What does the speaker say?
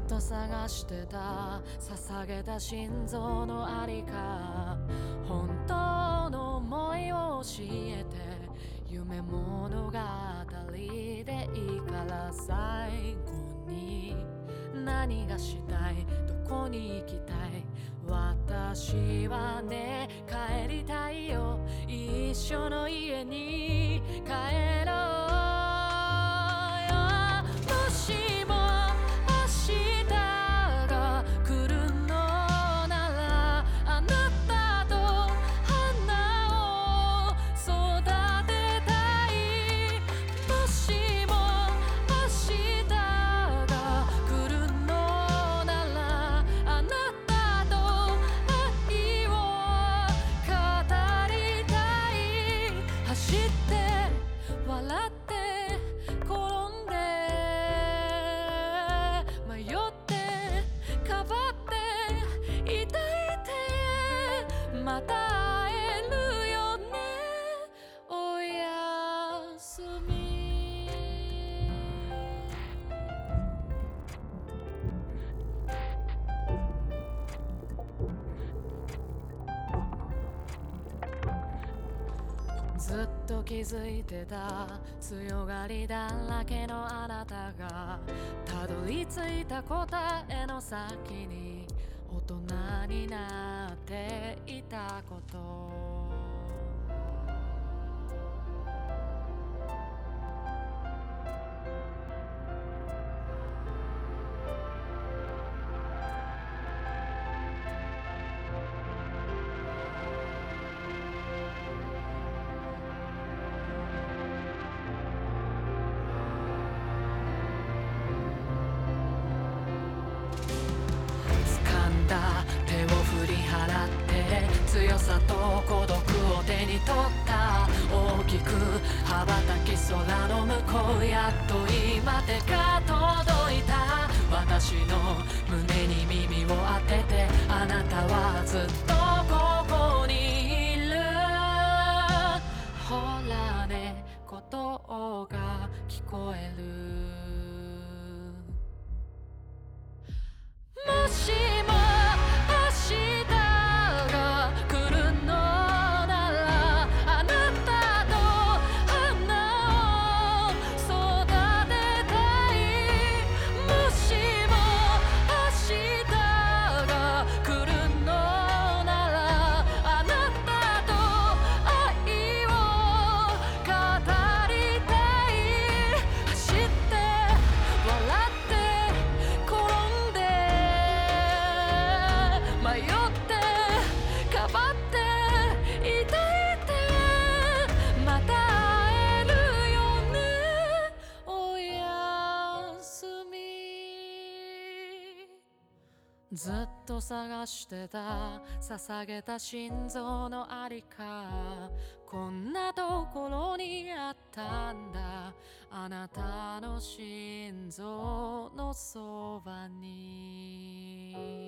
と探してた捧げた心臓のありか、本当の想いを教えて、夢物語でいいから最後に何がしたい、どこに行きたい、私はね帰りたいよ、一緒の家に帰ろう。もしも明日が来るのなら、あなたと花を育てたい。もしも明日が来るのなら、あなたと愛を語りたい。走って笑って転んで迷ってかばって抱いて、また会えるよね、おやすみ。ずっと気づいてた強がりだらけのあなたがたどり着いた答えの先に大人になっていたこと。掴んだ手を振り払って強さと孤独を手に取った。大きく羽ばたき空の向こう、やっと今手が届いた。私の胸に耳を当てて、あなたはずっとここにいる。ほらね、鼓動が聞こえる。もしも明日が来るのなら、あなたと花を育てたい。もしも明日が来るのなら、あなたと愛を語りたい。走って笑って転んで迷ってかばって抱いて、また会えるよね、おやすみ。ずっと探してた捧げた心臓のありか、こんなところにあったんだ、あなたの心臓のそばに。